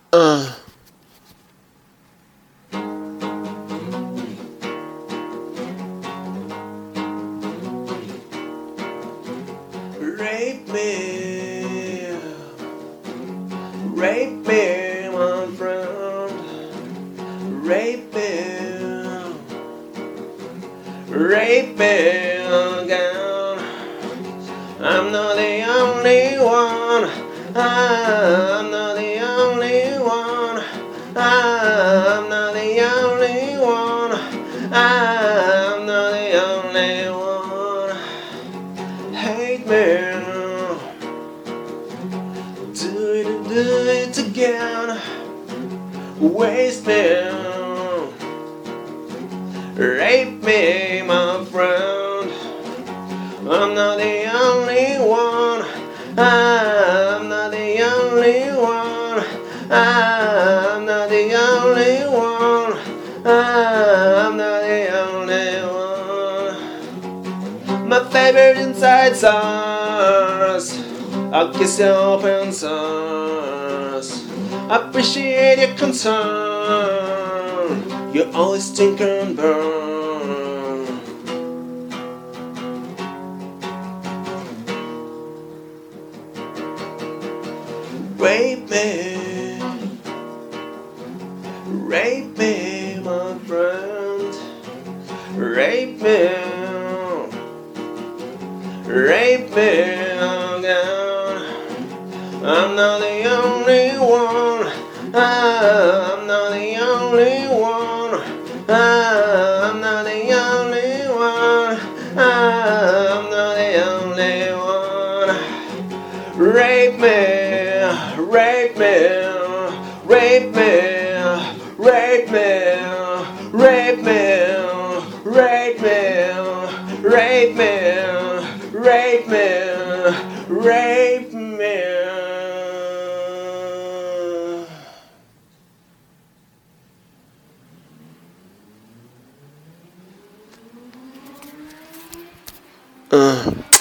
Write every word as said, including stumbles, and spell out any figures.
Uh. Rape me, rape me, my friend. Rape me, rape me again. I'm not the only one. I'm not the only one. I'm not the only one. I'm not the only one. Hate me. Do it, do it again. Waste me. Rape me, my friend. I'm not the only one. I'm not the only one. I'm not the only one. I'm not the only one. My favorite inside sauce. I'll kiss your open source. Appreciate your concern. You always think and burn. Rape me, rape me, my friend. Rape me, rape me again. I'm not the only one. I'm not the only one. I'm not the only one. I'm not the only one. Rape me, rape me, rape me, rape me, rape me, rape me, rape me, rape me, rape me. Uh.